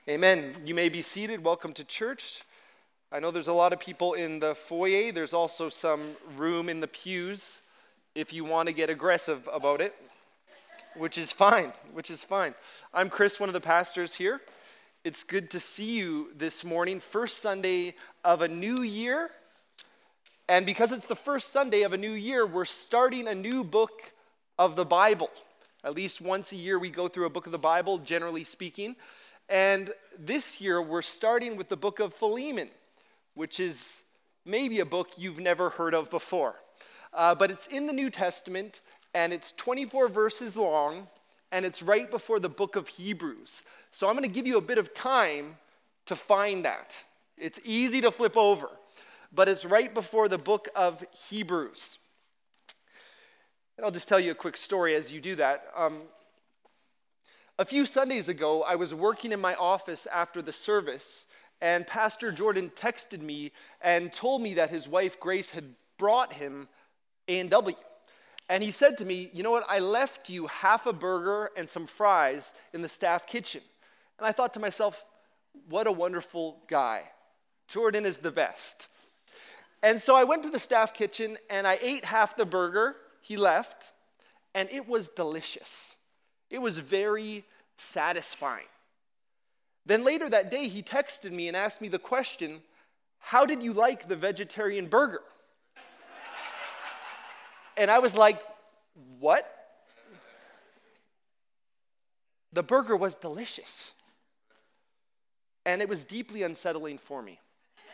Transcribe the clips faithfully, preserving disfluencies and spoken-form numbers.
Amen. You may be seated. Welcome to church. I know there's a lot of people in the foyer. There's also some room in the pews if you want to get aggressive about it, which is fine, which is fine. I'm Chris, one of the pastors here. It's good to see you this morning, first Sunday of a new year. And because it's the first Sunday of a new year, we're starting a new book of the Bible. At least once a year we go through a book of the Bible, generally speaking. And this year, we're starting with the book of Philemon, which is maybe a book you've never heard of before. Uh, but it's in the New Testament, and it's twenty-four verses long, and it's right before the book of Hebrews. So I'm going to give you a bit of time to find that. It's easy to flip over, but it's right before the book of Hebrews. And I'll just tell you a quick story as you do that. Um, A few Sundays ago, I was working in my office after the service, and Pastor Jordan texted me and told me that his wife, Grace, had brought him A and W. And he said to me, you know what, I left you half a burger and some fries in the staff kitchen. And I thought to myself, what a wonderful guy. Jordan is the best. And so I went to the staff kitchen, and I ate half the burger he left, and it was delicious. It was very satisfying. Then later that day, he texted me and asked me the question, how did you like the vegetarian burger? And I was like, what? The burger was delicious. And it was deeply unsettling for me.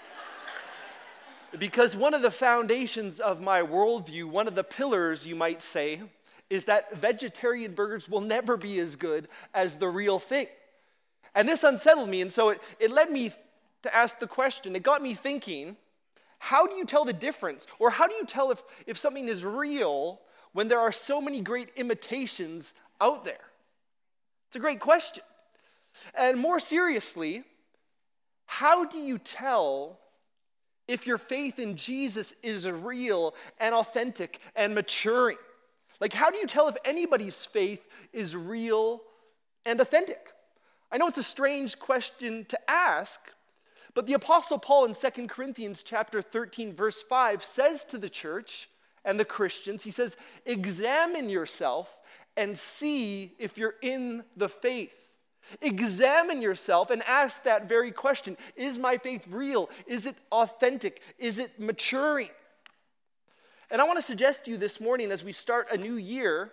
Because one of the foundations of my worldview, one of the pillars, you might say, is that vegetarian burgers will never be as good as the real thing. And this unsettled me, and so it, it led me to ask the question. It got me thinking, how do you tell the difference? Or how do you tell if, if something is real when there are so many great imitations out there? It's a great question. And more seriously, how do you tell if your faith in Jesus is real and authentic and maturing? Like, how do you tell if anybody's faith is real and authentic? I know it's a strange question to ask, but the Apostle Paul in Second Corinthians chapter thirteen, verse five says to the church and the Christians, he says, examine yourself and see if you're in the faith. Examine yourself and ask that very question. Is my faith real? Is it authentic? Is it maturing? And I want to suggest to you this morning as we start a new year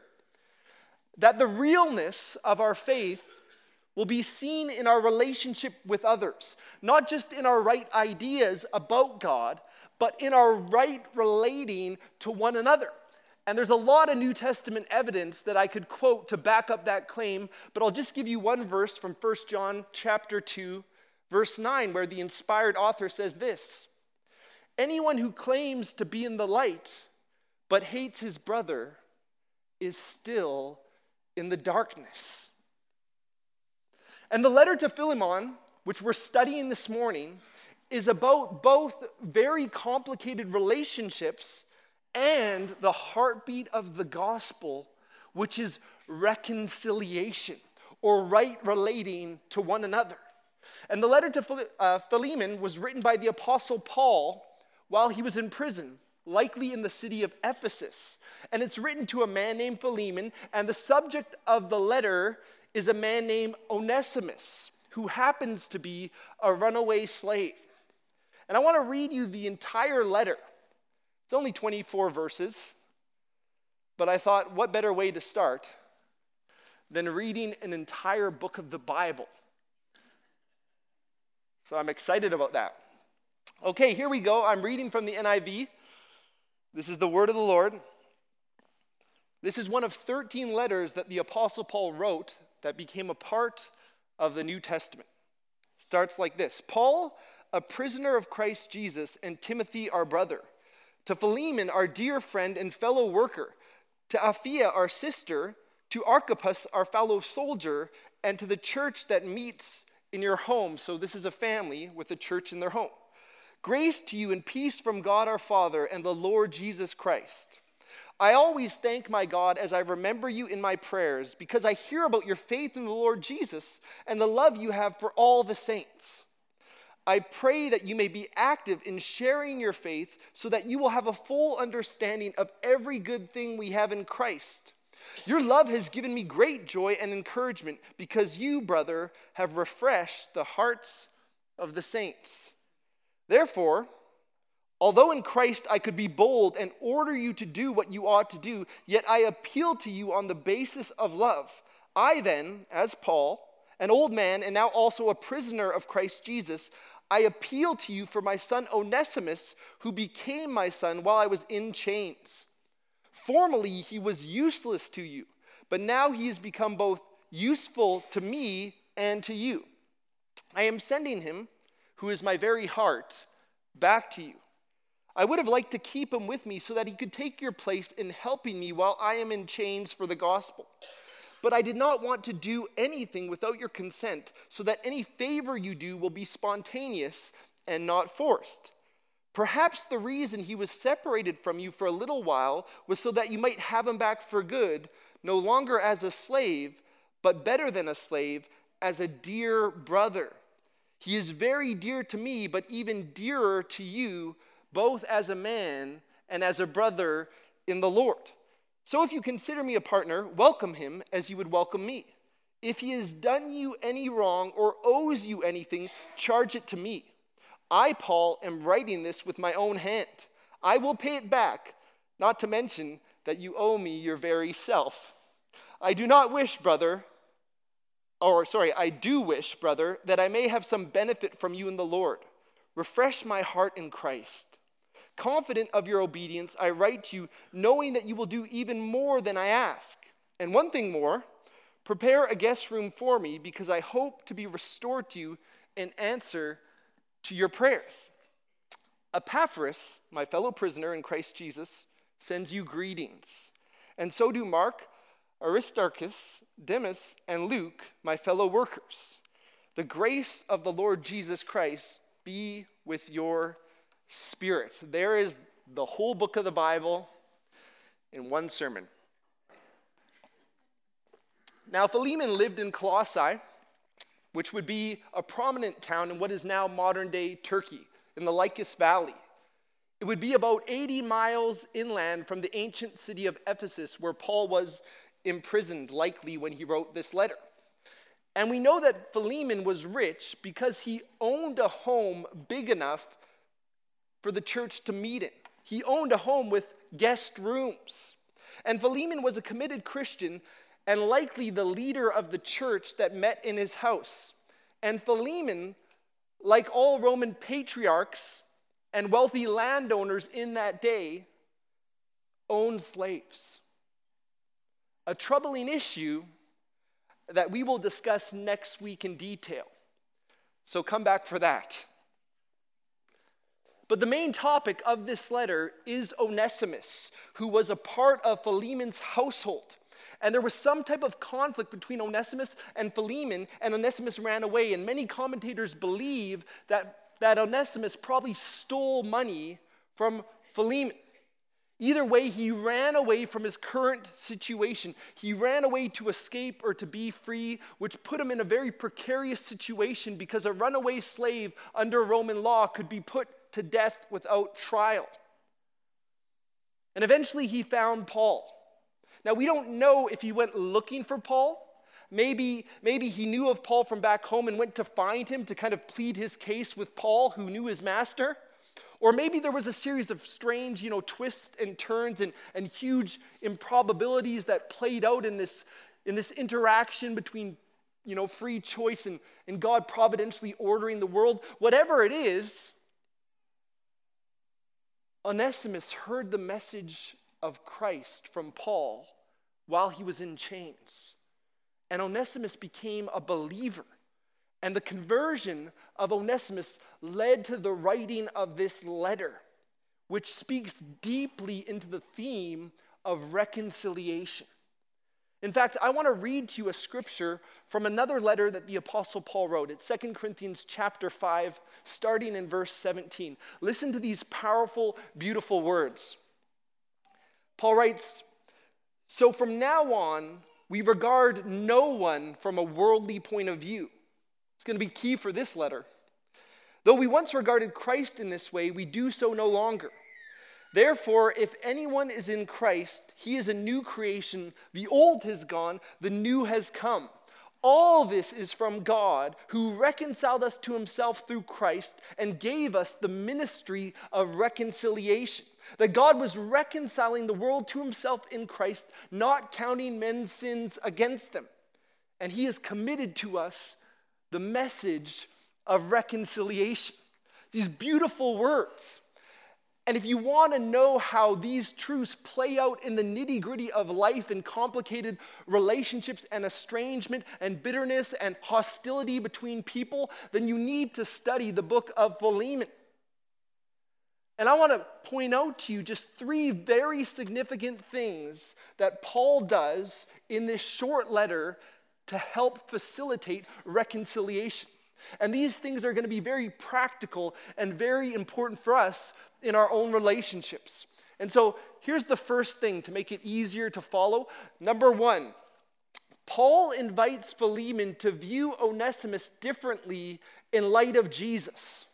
that the realness of our faith will be seen in our relationship with others, not just in our right ideas about God, but in our right relating to one another. And there's a lot of New Testament evidence that I could quote to back up that claim, but I'll just give you one verse from First John chapter two, verse nine, where the inspired author says this: anyone who claims to be in the light but hates his brother is still in the darkness. And the letter to Philemon, which we're studying this morning, is about both very complicated relationships and the heartbeat of the gospel, which is reconciliation or right relating to one another. And the letter to uh, Philemon was written by the Apostle Paul while he was in prison, likely in the city of Ephesus. And it's written to a man named Philemon, and the subject of the letter is a man named Onesimus, who happens to be a runaway slave. And I want to read you the entire letter. It's only twenty-four verses, but I thought, what better way to start than reading an entire book of the Bible? So I'm excited about that. Okay, here we go. I'm reading from the N I V. This is the word of the Lord. This is one of thirteen letters that the Apostle Paul wrote that became a part of the New Testament. It starts like this: Paul, a prisoner of Christ Jesus, and Timothy, our brother, to Philemon, our dear friend and fellow worker, to Apphia, our sister, to Archippus, our fellow soldier, and to the church that meets in your home. So this is a family with a church in their home. Grace to you and peace from God our Father and the Lord Jesus Christ. I always thank my God as I remember you in my prayers, because I hear about your faith in the Lord Jesus and the love you have for all the saints. I pray that you may be active in sharing your faith so that you will have a full understanding of every good thing we have in Christ. Your love has given me great joy and encouragement because you, brother, have refreshed the hearts of the saints. Therefore, although in Christ I could be bold and order you to do what you ought to do, yet I appeal to you on the basis of love. I then, as Paul, an old man and now also a prisoner of Christ Jesus, I appeal to you for my son Onesimus, who became my son while I was in chains. Formerly he was useless to you, but now he has become both useful to me and to you. I am sending him, who is my very heart, back to you. I would have liked to keep him with me so that he could take your place in helping me while I am in chains for the gospel. But I did not want to do anything without your consent, so that any favor you do will be spontaneous and not forced. Perhaps the reason he was separated from you for a little while was so that you might have him back for good, no longer as a slave, but better than a slave, as a dear brother. He is very dear to me, but even dearer to you, both as a man and as a brother in the Lord. So if you consider me a partner, welcome him as you would welcome me. If he has done you any wrong or owes you anything, charge it to me. I, Paul, am writing this with my own hand. I will pay it back, not to mention that you owe me your very self. I do not wish, brother, or sorry, I do wish, brother, that I may have some benefit from you in the Lord. Refresh my heart in Christ. Confident of your obedience, I write to you, knowing that you will do even more than I ask. And one thing more, prepare a guest room for me, because I hope to be restored to you in answer to your prayers. Epaphras, my fellow prisoner in Christ Jesus, sends you greetings. And so do Mark, Aristarchus, Demas, and Luke, my fellow workers. The grace of the Lord Jesus Christ be with your spirit. There is the whole book of the Bible in one sermon. Now, Philemon lived in Colossae, which would be a prominent town in what is now modern-day Turkey, in the Lycus Valley. It would be about eighty miles inland from the ancient city of Ephesus, where Paul was imprisoned, likely when he wrote this letter. And we know that Philemon was rich because he owned a home big enough for the church to meet in. He owned a home with guest rooms. And Philemon was a committed Christian and likely the leader of the church that met in his house. And Philemon, like all Roman patriarchs and wealthy landowners in that day, owned slaves. A troubling issue that we will discuss next week in detail. So come back for that. But the main topic of this letter is Onesimus, who was a part of Philemon's household. And there was some type of conflict between Onesimus and Philemon, and Onesimus ran away. And many commentators believe that, that Onesimus probably stole money from Philemon. Either way, he ran away from his current situation. He ran away to escape or to be free, which put him in a very precarious situation because a runaway slave under Roman law could be put to death without trial. And eventually he found Paul. Now, we don't know if he went looking for Paul. Maybe, maybe he knew of Paul from back home and went to find him to kind of plead his case with Paul, who knew his master. Or maybe there was a series of strange, you know, twists and turns and, and huge improbabilities that played out in this, in this interaction between, you know, free choice and, and God providentially ordering the world. Whatever it is, Onesimus heard the message of Christ from Paul while he was in chains. And Onesimus became a believer. And the conversion of Onesimus led to the writing of this letter, which speaks deeply into the theme of reconciliation. In fact, I want to read to you a scripture from another letter that the Apostle Paul wrote. It's Second Corinthians chapter five, starting in verse seventeen. Listen to these powerful, beautiful words. Paul writes, "So from now on, we regard no one from a worldly point of view." It's going to be key for this letter. "Though we once regarded Christ in this way, we do so no longer. Therefore, if anyone is in Christ, he is a new creation. The old has gone, the new has come. All this is from God, who reconciled us to himself through Christ and gave us the ministry of reconciliation." That God was reconciling the world to himself in Christ, not counting men's sins against them. And he has committed to us the message of reconciliation. These beautiful words. And if you want to know how these truths play out in the nitty-gritty of life and complicated relationships and estrangement and bitterness and hostility between people, then you need to study the book of Philemon. And I want to point out to you just three very significant things that Paul does in this short letter to help facilitate reconciliation. And these things are going to be very practical and very important for us in our own relationships. And so here's the first thing to make it easier to follow. Number one, Paul invites Philemon to view Onesimus differently in light of Jesus.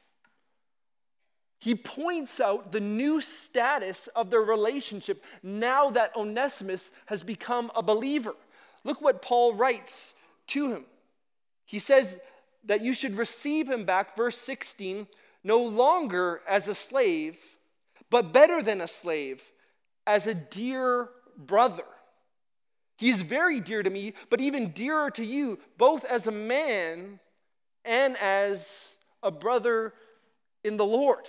He points out the new status of their relationship now that Onesimus has become a believer. Look what Paul writes to him. He says that you should receive him back, verse sixteen, no longer as a slave, but better than a slave, as a dear brother. He is very dear to me, but even dearer to you, both as a man and as a brother in the Lord.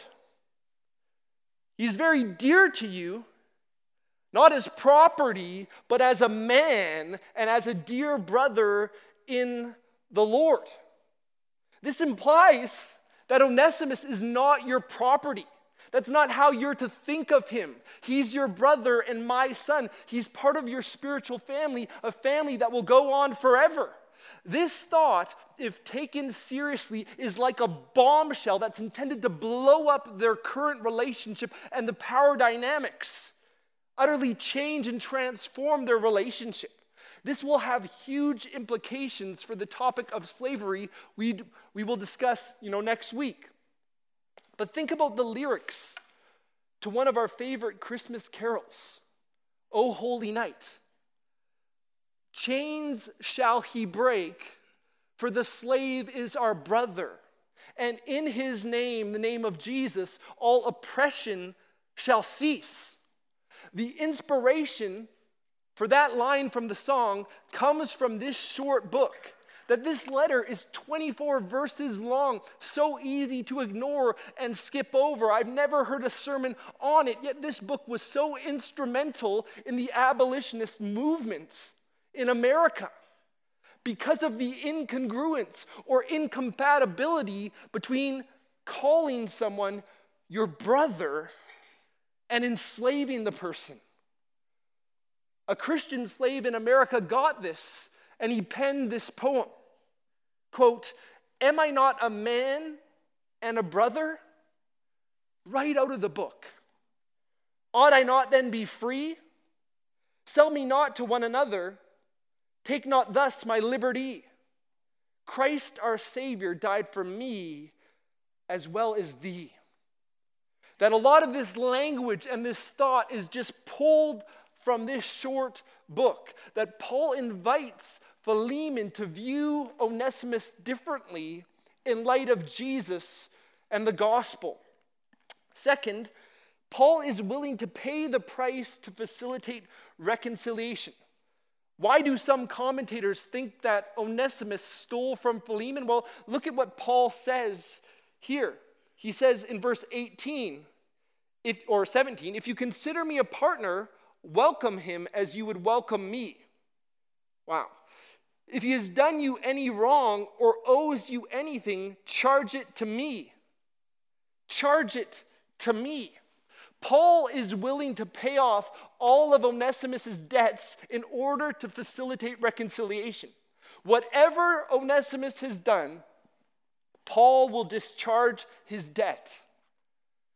He's very dear to you, not as property, but as a man and as a dear brother in the Lord. This implies that Onesimus is not your property. That's not how you're to think of him. He's your brother and my son. He's part of your spiritual family, a family that will go on forever. This thought, if taken seriously, is like a bombshell that's intended to blow up their current relationship and the power dynamics, utterly change and transform their relationship. This will have huge implications for the topic of slavery we we will discuss, you know, next week. But think about the lyrics to one of our favorite Christmas carols, "O Holy Night." "Chains shall he break, for the slave is our brother. And in his name, the name of Jesus, all oppression shall cease." The inspiration for that line from the song comes from this short book. That this letter is twenty-four verses long, so easy to ignore and skip over. I've never heard a sermon on it, yet this book was so instrumental in the abolitionist movement in America because of the incongruence or incompatibility between calling someone your brother and enslaving the person. A Christian slave in America got this, and he penned this poem. Quote, "Am I not a man and a brother?" Right out of the book. "Ought I not then be free? Sell me not to one another. Take not thus my liberty. Christ our Savior died for me as well as thee." That a lot of this language and this thought is just pulled from this short book. That Paul invites Philemon to view Onesimus differently in light of Jesus and the gospel. Second, Paul is willing to pay the price to facilitate reconciliation. Why do some commentators think that Onesimus stole from Philemon? Well, look at what Paul says here. He says in verse eighteen if, or seventeen, "If you consider me a partner, welcome him as you would welcome me." Wow. "If he has done you any wrong or owes you anything, charge it to me." Charge it to me. Paul is willing to pay off all of Onesimus' debts in order to facilitate reconciliation. Whatever Onesimus has done, Paul will discharge his debt.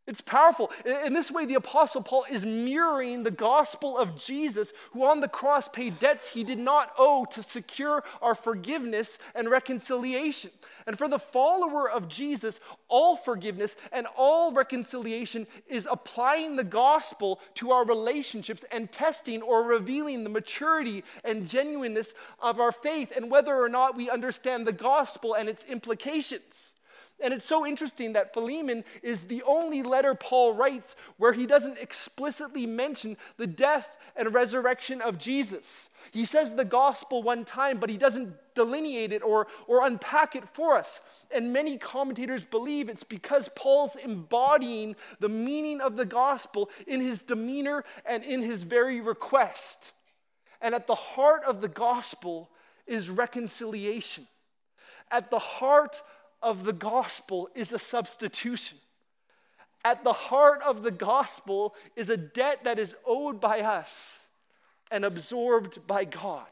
It's powerful. In this way, the Apostle Paul is mirroring the gospel of Jesus, who on the cross paid debts he did not owe to secure our forgiveness and reconciliation. And for the follower of Jesus, all forgiveness and all reconciliation is applying the gospel to our relationships and testing or revealing the maturity and genuineness of our faith and whether or not we understand the gospel and its implications. And it's so interesting that Philemon is the only letter Paul writes where he doesn't explicitly mention the death and resurrection of Jesus. He says the gospel one time, but he doesn't delineate it or, or unpack it for us. And many commentators believe it's because Paul's embodying the meaning of the gospel in his demeanor and in his very request. And at the heart of the gospel is reconciliation. At the heart of the gospel is a substitution. At the heart of the gospel is a debt that is owed by us and absorbed by God.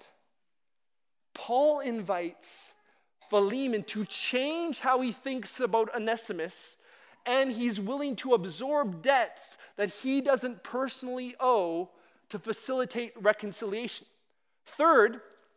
Paul invites Philemon to change how he thinks about Onesimus, and he's willing to absorb debts that he doesn't personally owe to facilitate reconciliation. Third,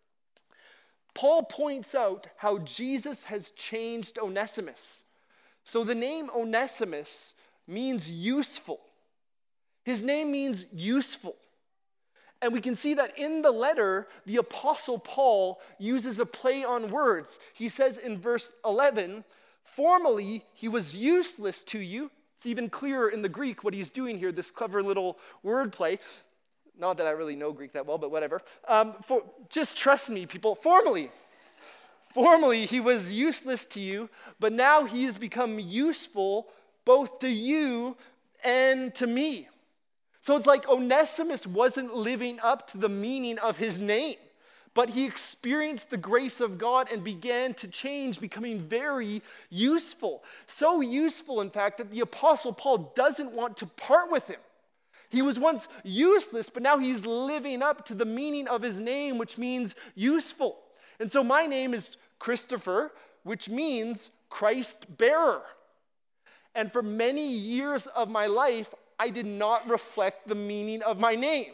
Paul points out how Jesus has changed Onesimus. So the name Onesimus means useful. His name means useful. And we can see that in the letter, the Apostle Paul uses a play on words. He says in verse eleven, formerly he was useless to you. It's even clearer in the Greek what he's doing here, this clever little wordplay. Not that I really know Greek that well, but whatever. Um, for, just trust me, people. Formerly, formerly he was useless to you, but now he has become useful both to you and to me. So it's like Onesimus wasn't living up to the meaning of his name, but he experienced the grace of God and began to change, becoming very useful. So useful, in fact, that the Apostle Paul doesn't want to part with him. He was once useless, but now he's living up to the meaning of his name, which means useful. And so my name is Christopher, which means Christ bearer. And for many years of my life, I did not reflect the meaning of my name.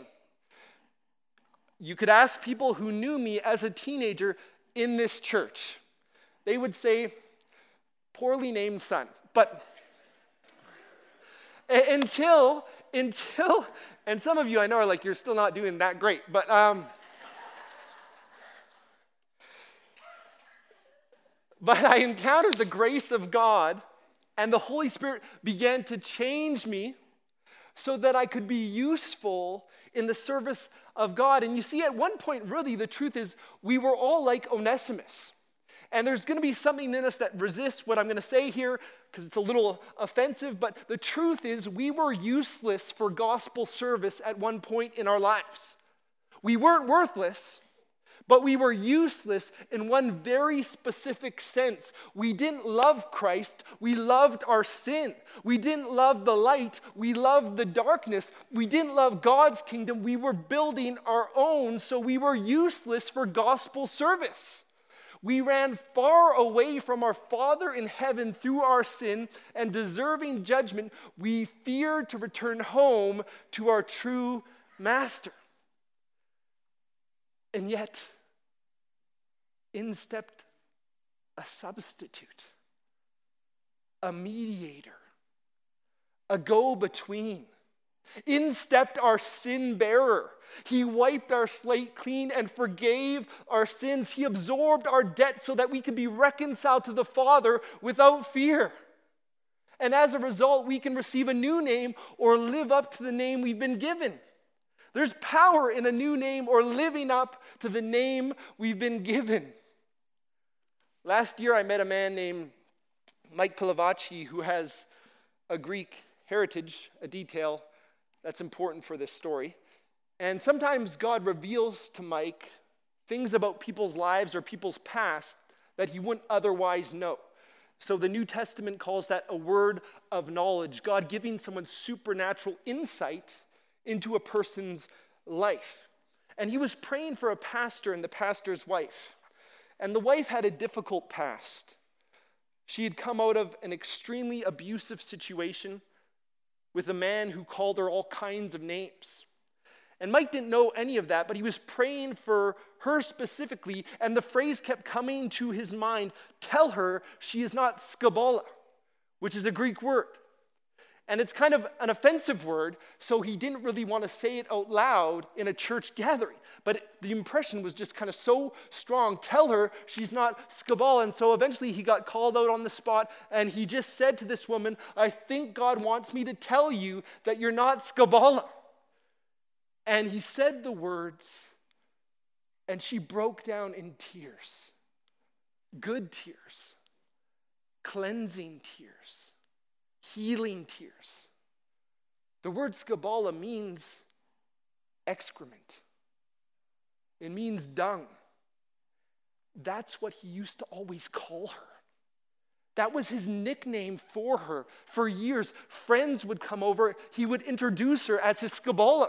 You could ask people who knew me as a teenager in this church. They would say, poorly named son. But until... Until, and some of you I know are like, you're still not doing that great, but um, but I encountered the grace of God, and the Holy Spirit began to change me so that I could be useful in the service of God. And you see, at one point, really, the truth is, we were all like Onesimus. And there's going to be something in us that resists what I'm going to say here because it's a little offensive, but the truth is we were useless for gospel service at one point in our lives. We weren't worthless, but we were useless in one very specific sense. We didn't love Christ, we loved our sin. We didn't love the light, we loved the darkness. We didn't love God's kingdom, we were building our own, so we were useless for gospel service. We ran far away from our Father in heaven through our sin, and deserving judgment, we feared to return home to our true master. And yet, in stepped a substitute, a mediator, a go-between. In stepped our sin bearer. He wiped our slate clean and forgave our sins. He absorbed our debt so that we could be reconciled to the Father without fear. And as a result, we can receive a new name or live up to the name we've been given. There's power in a new name or living up to the name we've been given. Last year, I met a man named Mike Pilavachi who has a Greek heritage, a detail that's important for this story. And sometimes God reveals to Mike things about people's lives or people's past that he wouldn't otherwise know. So the New Testament calls that a word of knowledge, God giving someone supernatural insight into a person's life. And he was praying for a pastor and the pastor's wife. And the wife had a difficult past. She had come out of an extremely abusive situation with a man who called her all kinds of names. And Mike didn't know any of that, but he was praying for her specifically, and the phrase kept coming to his mind, tell her she is not scabola, which is a Greek word. And it's kind of an offensive word, so he didn't really want to say it out loud in a church gathering. But it, the impression was just kind of so strong. Tell her she's not scabola. And so eventually he got called out on the spot, and he just said to this woman, I think God wants me to tell you that you're not scabola. And he said the words, and she broke down in tears. Good tears. Cleansing tears. Healing tears. The word scabola means excrement. It means dung. That's what he used to always call her. That was his nickname for her. For years, friends would come over. He would introduce her as his scabola.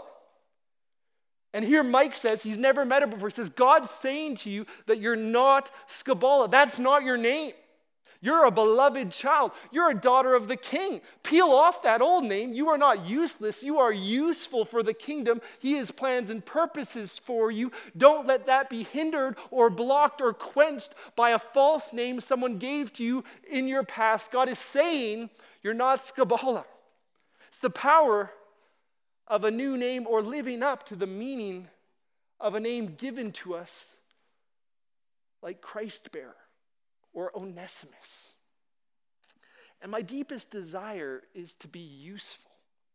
And here Mike says he's never met her before. He says, God's saying to you that you're not scabola. That's not your name. You're a beloved child. You're a daughter of the king. Peel off that old name. You are not useless. You are useful for the kingdom. He has plans and purposes for you. Don't let that be hindered or blocked or quenched by a false name someone gave to you in your past. God is saying you're not scabola. It's the power of a new name or living up to the meaning of a name given to us like Christ-bearer or Onesimus. And my deepest desire is to be useful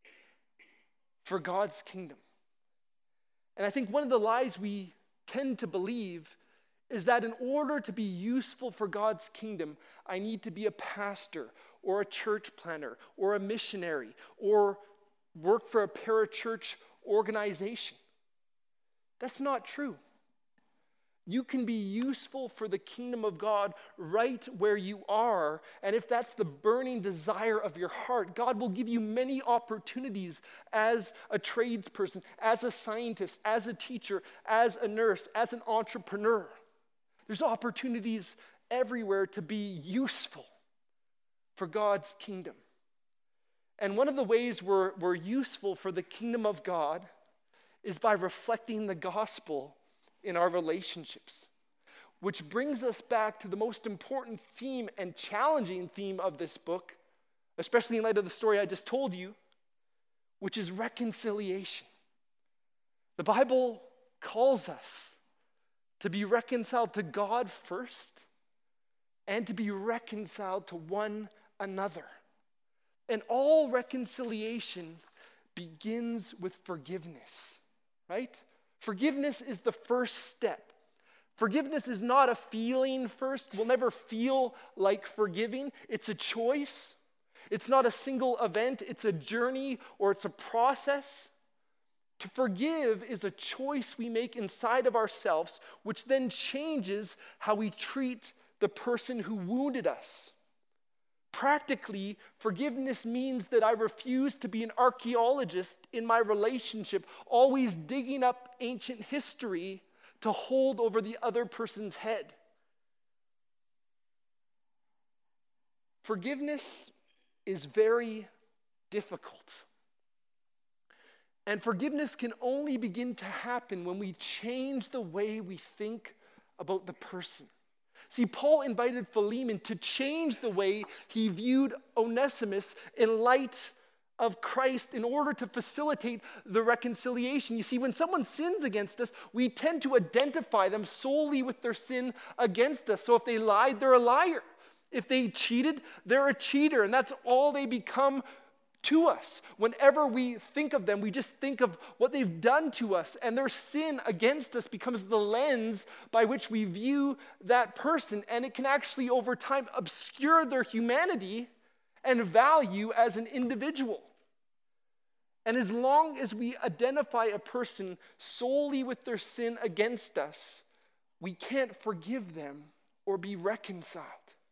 for God's kingdom. And I think one of the lies we tend to believe is that in order to be useful for God's kingdom, I need to be a pastor or a church planner or a missionary or work for a parachurch organization. That's not true. You can be useful for the kingdom of God right where you are. And if that's the burning desire of your heart, God will give you many opportunities as a tradesperson, as a scientist, as a teacher, as a nurse, as an entrepreneur. There's opportunities everywhere to be useful for God's kingdom. And one of the ways we're, we're useful for the kingdom of God is by reflecting the gospel in our relationships. Which brings us back to the most important theme and challenging theme of this book, especially in light of the story I just told you, which is reconciliation. The Bible calls us to be reconciled to God first and to be reconciled to one another. And all reconciliation begins with forgiveness, right? Forgiveness is the first step. Forgiveness is not a feeling first. We'll never feel like forgiving. It's a choice. It's not a single event. It's a journey or it's a process. To forgive is a choice we make inside of ourselves, which then changes how we treat the person who wounded us. Practically, forgiveness means that I refuse to be an archaeologist in my relationship, always digging up ancient history to hold over the other person's head. Forgiveness is very difficult. And forgiveness can only begin to happen when we change the way we think about the person. See, Paul invited Philemon to change the way he viewed Onesimus in light of Christ in order to facilitate the reconciliation. You see, when someone sins against us, we tend to identify them solely with their sin against us. So if they lied, they're a liar. If they cheated, they're a cheater, and that's all they become to us. Whenever we think of them, we just think of what they've done to us, and their sin against us becomes the lens by which we view that person, and it can actually over time obscure their humanity and value as an individual. And as long as we identify a person solely with their sin against us, we can't forgive them or be reconciled.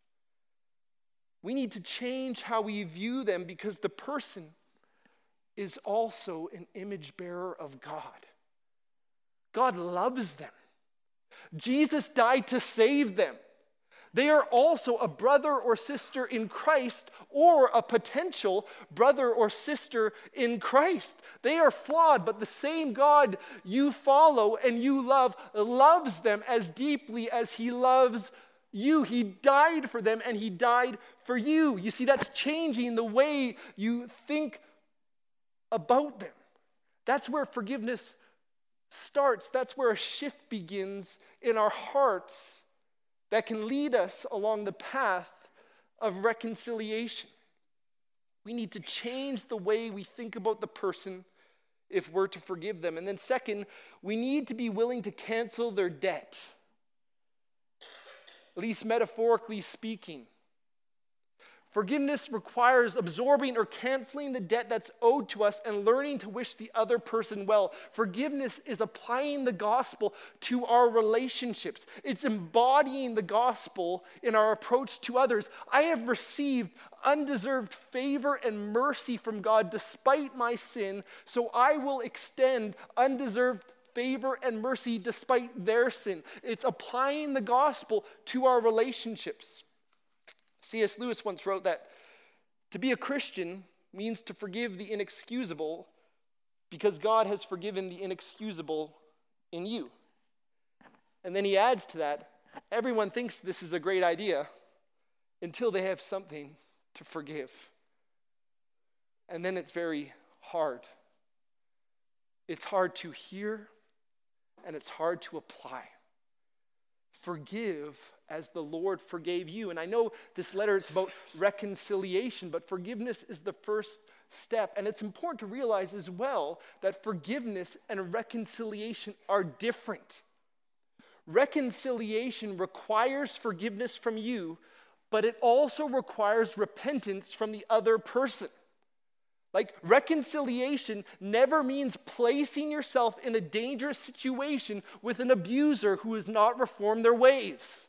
We need to change how we view them because the person is also an image bearer of God. God loves them. Jesus died to save them. They are also a brother or sister in Christ, or a potential brother or sister in Christ. They are flawed, but the same God you follow and you love loves them as deeply as he loves you. He died for them and he died for you. You see, that's changing the way you think about them. That's where forgiveness starts. That's where a shift begins in our hearts that can lead us along the path of reconciliation. We need to change the way we think about the person if we're to forgive them. And then second, we need to be willing to cancel their debt, at least metaphorically speaking. Forgiveness requires absorbing or canceling the debt that's owed to us and learning to wish the other person well. Forgiveness is applying the gospel to our relationships. It's embodying the gospel in our approach to others. I have received undeserved favor and mercy from God despite my sin, so I will extend undeserved favor and mercy despite their sin. It's applying the gospel to our relationships. C S Lewis once wrote that to be a Christian means to forgive the inexcusable because God has forgiven the inexcusable in you. And then he adds to that, everyone thinks this is a great idea until they have something to forgive. And then it's very hard. It's hard to hear and it's hard to apply. Forgive as the Lord forgave you. And I know this letter is about reconciliation, but forgiveness is the first step. And it's important to realize as well that forgiveness and reconciliation are different. Reconciliation requires forgiveness from you, but it also requires repentance from the other person. Like, reconciliation never means placing yourself in a dangerous situation with an abuser who has not reformed their ways.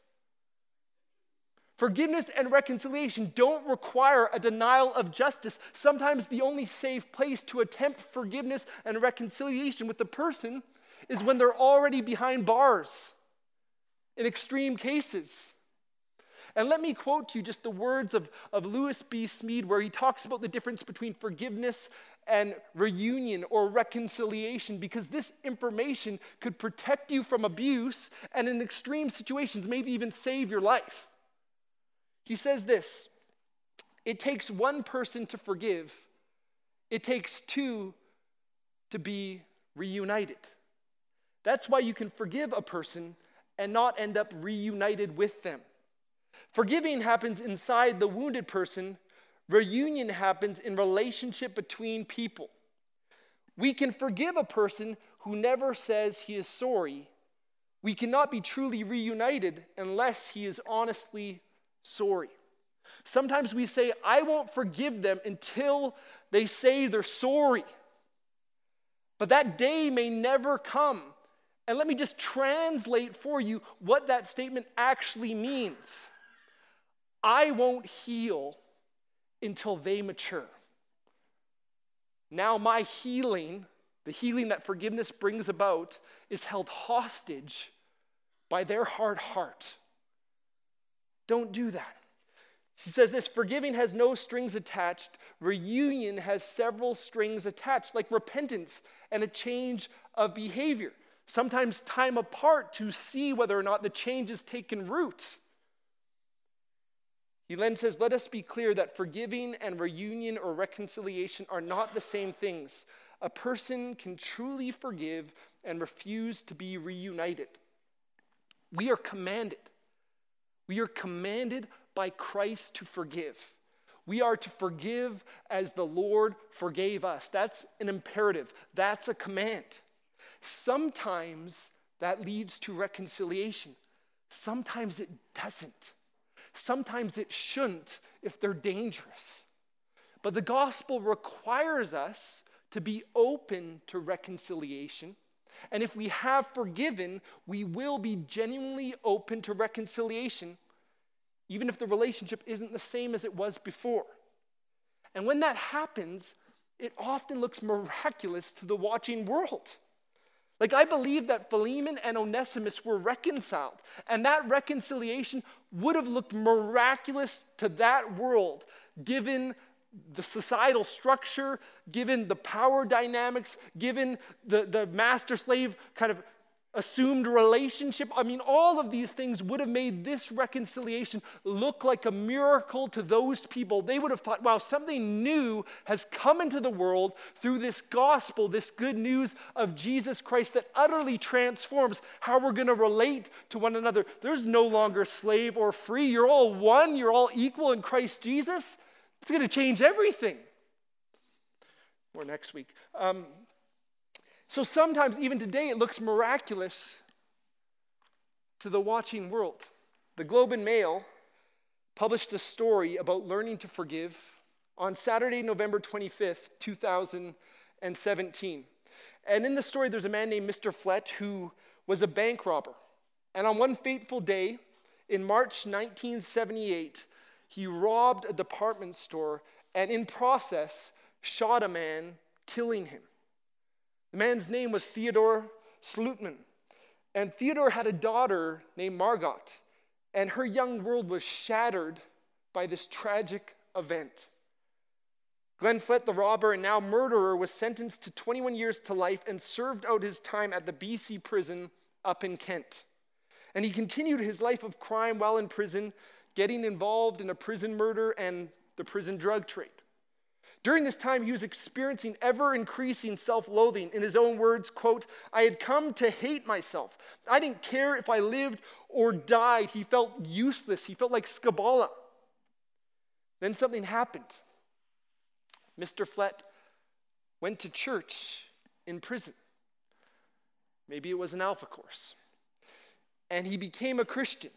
Forgiveness and reconciliation don't require a denial of justice. Sometimes the only safe place to attempt forgiveness and reconciliation with the person is when they're already behind bars, in extreme cases. And let me quote to you just the words of, of Lewis B. Smead, where he talks about the difference between forgiveness and reunion or reconciliation, because this information could protect you from abuse and in extreme situations, maybe even save your life. He says this: it takes one person to forgive. It takes two to be reunited. That's why you can forgive a person and not end up reunited with them. Forgiving happens inside the wounded person. Reunion happens in relationship between people. We can forgive a person who never says he is sorry. We cannot be truly reunited unless he is honestly sorry. Sometimes we say, I won't forgive them until they say they're sorry. But that day may never come. And let me just translate for you what that statement actually means. I won't heal until they mature. Now my healing, the healing that forgiveness brings about, is held hostage by their hard heart. Don't do that. He says this: forgiving has no strings attached. Reunion has several strings attached, like repentance and a change of behavior. Sometimes time apart to see whether or not the change has taken root. He then says, let us be clear that forgiving and reunion or reconciliation are not the same things. A person can truly forgive and refuse to be reunited. We are commanded. We are commanded by Christ to forgive. We are to forgive as the Lord forgave us. That's an imperative. That's a command. Sometimes that leads to reconciliation. Sometimes it doesn't. Sometimes it shouldn't if they're dangerous. But the gospel requires us to be open to reconciliation. And if we have forgiven, we will be genuinely open to reconciliation, even if the relationship isn't the same as it was before. And when that happens, it often looks miraculous to the watching world. Like, I believe that Philemon and Onesimus were reconciled, and that reconciliation would have looked miraculous to that world, given the societal structure, given the power dynamics, given the, the master-slave kind of assumed relationship. I mean, all of these things would have made this reconciliation look like a miracle to those people. They would have thought, wow, something new has come into the world through this gospel, this good news of Jesus Christ that utterly transforms how we're going to relate to one another. There's no longer slave or free. You're all one. You're all equal in Christ Jesus. It's going to change everything. More next week. Um, So sometimes, even today, it looks miraculous to the watching world. The Globe and Mail published a story about learning to forgive on Saturday, November twenty-fifth, two thousand seventeen. And in the story, there's a man named Mister Flett who was a bank robber. And on one fateful day, in March nineteen seventy-eight, he robbed a department store and in process shot a man, killing him. The man's name was Theodore Slootman. And Theodore had a daughter named Margot. And her young world was shattered by this tragic event. Glenn Flett, the robber and now murderer, was sentenced to twenty-one years to life and served out his time at the B C prison up in Kent. And he continued his life of crime while in prison, getting involved in a prison murder and the prison drug trade. During this time, he was experiencing ever-increasing self-loathing. In his own words, quote, "I had come to hate myself. I didn't care if I lived or died." He felt useless. He felt like Skabala. Then something happened. Mister Flett went to church in prison. Maybe it was an Alpha course. And he became a Christian.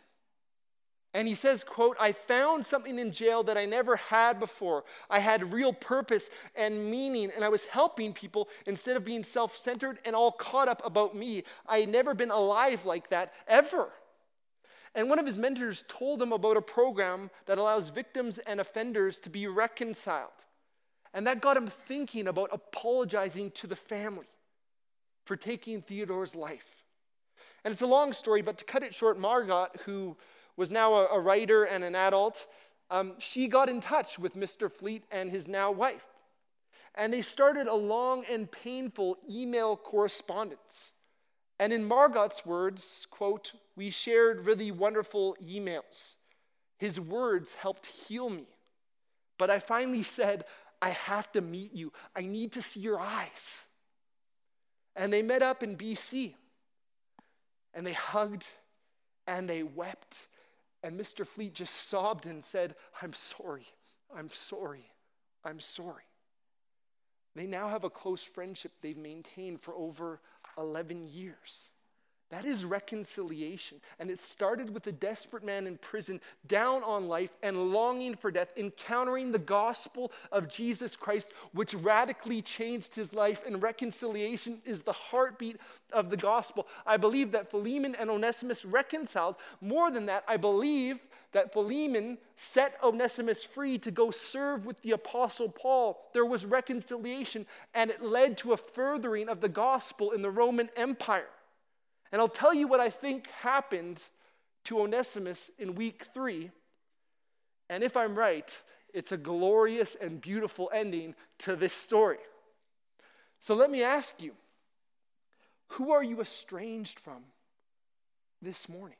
And he says, quote, "I found something in jail that I never had before. I had real purpose and meaning, and I was helping people instead of being self-centered and all caught up about me. I had never been alive like that, ever." And one of his mentors told him about a program that allows victims and offenders to be reconciled. And that got him thinking about apologizing to the family for taking Theodore's life. And it's a long story, but to cut it short, Margot, who was now a, a writer and an adult, um, she got in touch with Mister Flett and his now wife. And they started a long and painful email correspondence. And in Margot's words, quote, "We shared really wonderful emails. His words helped heal me. But I finally said, I have to meet you. I need to see your eyes." And they met up in B C. And they hugged and they wept. And Mister Flett just sobbed and said, "I'm sorry, I'm sorry, I'm sorry." They now have a close friendship they've maintained for over eleven years. That is reconciliation. And it started with a desperate man in prison, down on life and longing for death, encountering the gospel of Jesus Christ, which radically changed his life. And reconciliation is the heartbeat of the gospel. I believe that Philemon and Onesimus reconciled. More than that, I believe that Philemon set Onesimus free to go serve with the Apostle Paul. There was reconciliation, and it led to a furthering of the gospel in the Roman Empire. And I'll tell you what I think happened to Onesimus in week three. And if I'm right, it's a glorious and beautiful ending to this story. So let me ask you, who are you estranged from this morning?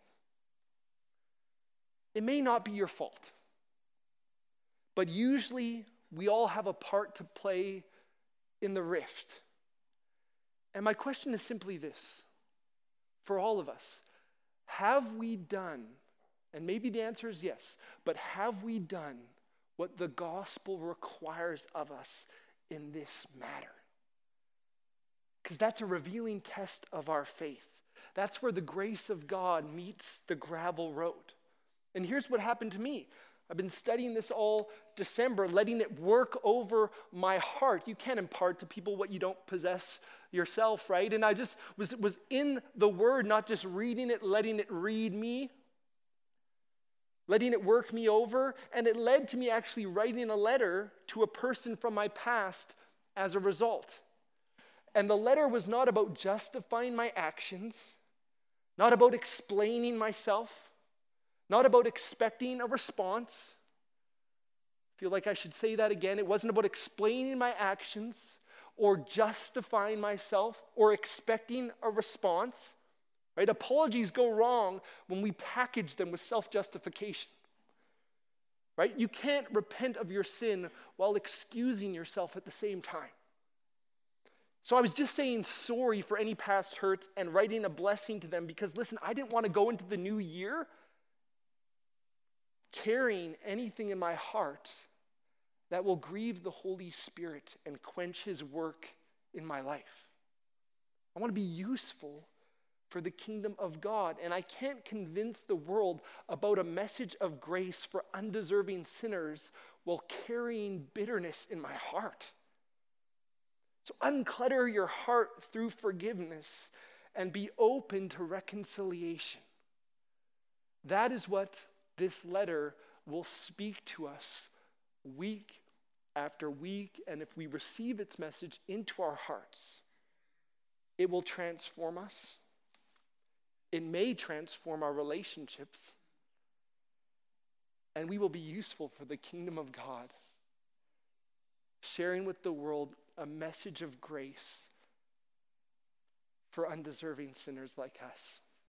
It may not be your fault, but usually we all have a part to play in the rift. And my question is simply this. For all of us, have we done, and maybe the answer is yes, but have we done what the gospel requires of us in this matter? Because that's a revealing test of our faith. That's where the grace of God meets the gravel road. And here's what happened to me. I've been studying this all December, letting it work over my heart. You can't impart to people what you don't possess yourself, right? And I just was, was in the Word, not just reading it, letting it read me, letting it work me over. And it led to me actually writing a letter to a person from my past as a result. And the letter was not about justifying my actions, not about explaining myself, not about expecting a response. I feel like I should say that again. It wasn't about explaining my actions or justifying myself or expecting a response. Right? Apologies go wrong when we package them with self-justification. Right? You can't repent of your sin while excusing yourself at the same time. So I was just saying sorry for any past hurts and writing a blessing to them because, listen, I didn't want to go into the new year carrying anything in my heart that will grieve the Holy Spirit and quench his work in my life. I want to be useful for the kingdom of God, and I can't convince the world about a message of grace for undeserving sinners while carrying bitterness in my heart. So unclutter your heart through forgiveness and be open to reconciliation. That is what this letter will speak to us week after week, and if we receive its message into our hearts, it will transform us. It may transform our relationships, and we will be useful for the kingdom of God, sharing with the world a message of grace for undeserving sinners like us.